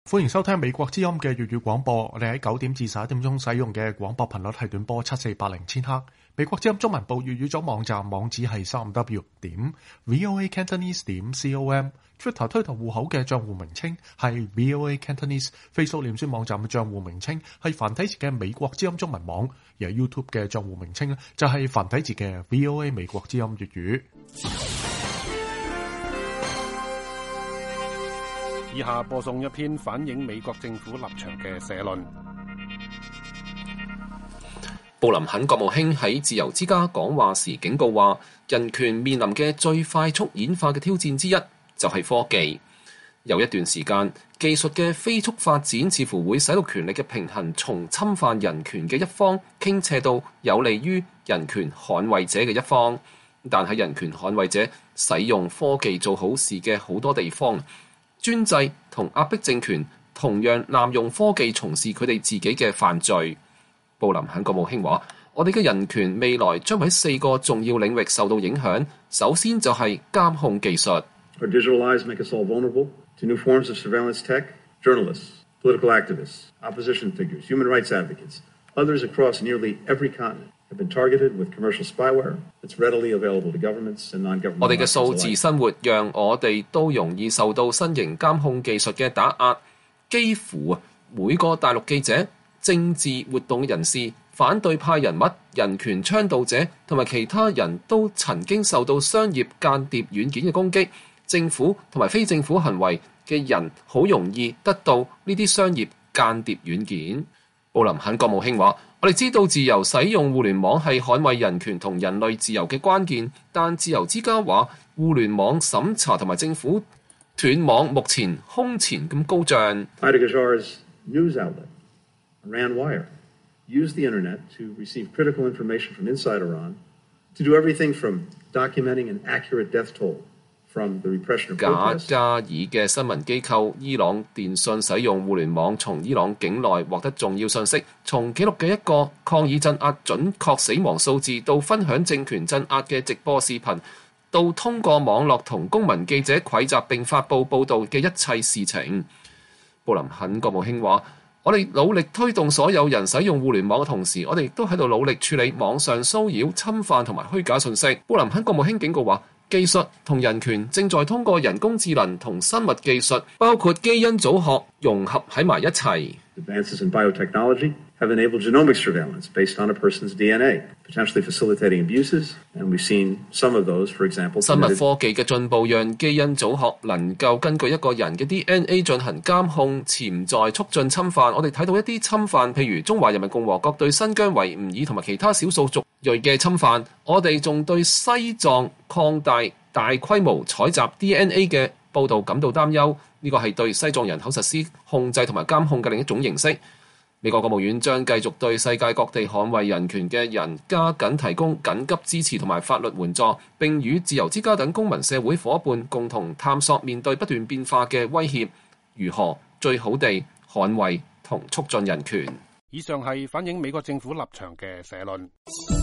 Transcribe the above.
歡迎收聽美國之音嘅粵語廣播。我哋喺9點至11點鐘使用嘅廣播頻率係短波7480千赫。美國之音中文部粵語組網站網址係3w.voacantonese.com。Twitter 推特戶口嘅賬戶名稱係 VOA Cantonese。Facebook 臉書網站嘅賬戶名稱係繁體字嘅美國之音中文網。而 YouTube 嘅賬戶名稱呢就係繁體字嘅 VOA 美國之音粵語。 以下播送一篇反映美國政府立場嘅社論。 布林肯國務卿喺自由之家講話時警告話，人權面臨嘅最快速演化嘅挑戰之一就係科技。有一段時間，技術嘅飛速發展似乎會使到權力嘅平衡從侵犯人權嘅一方傾斜到有利於人權捍衛者嘅一方。但係人權捍衛者使用科技做好事嘅好多地方，專制同壓迫政權同樣濫用科技從事佢哋自己嘅犯罪。布林肯國務卿話，我哋嘅人權未來將喺4個重要領域受到影響。首先就係監控技術。 Our digital lives make us all vulnerable to new forms of surveillance tech. Journalists, political activists, opposition figures, human rights advocates, others across nearly every continent have been targeted with commercial spyware that's readily available to governments and non-government. 我哋嘅數字生活讓我哋都容易受到新型監控技術嘅打壓。幾乎每個大陸記者、政治活動人士、反對派人物、人權倡導者同埋其他人都曾經受到商業間諜軟件嘅攻擊。政府同埋非政府行為嘅人好容易得到呢啲商業間諜軟件。布林肯國務卿話，我哋知道自由使用互聯網係捍衛人權同人類自由嘅關鍵，但自由之家話互聯網審查同埋政府斷網目前空前咁高漲。 Qajar's news outlet, Iran Wire, used the internet to receive critical information from inside Iran to do everything from documenting an accurate death toll. 賈加爾嘅新聞機構伊朗電訊使用互聯網從伊朗境內獲得重要信息，從記錄嘅一個抗議鎮壓準確死亡數字，到分享政權鎮壓嘅直播視頻，到通過網絡同公民記者匯集並發布報導嘅一切事情。布林肯國務卿話，我哋努力推動所有人使用互聯網嘅同時，我哋亦都喺度努力處理網上騷擾、侵犯同埋虛假信息。布林肯國務卿警告話，技術同人權正在通過人工智能同生物技術，包括基因組學融合喺埋一齊。 Advances in biotechnology have enabled genomic surveillance based on a person's DNA, potentially facilitating abuses, and we've seen some of those, for example. 生物科技嘅進步讓基因組學能夠根據一個人嘅 DNA 進行監控，潛在促進侵犯。我哋睇到一啲侵犯，譬如中華人民共和國對新疆維吾爾同埋其他少數族裔嘅侵犯。我哋仲對西藏擴大大規模採集 DNA 嘅報導感到擔憂。呢個係對西藏人口實施控制同埋監控嘅另一種形式。美國國務院將繼續對世界各地捍衛人權嘅人加緊提供緊急支持同埋法律援助，並與自由之家等公民社會夥伴共同探索面對不斷變化嘅威脅，如何最好地捍衛同促進人權。 以上係反映美國政府立場嘅社論。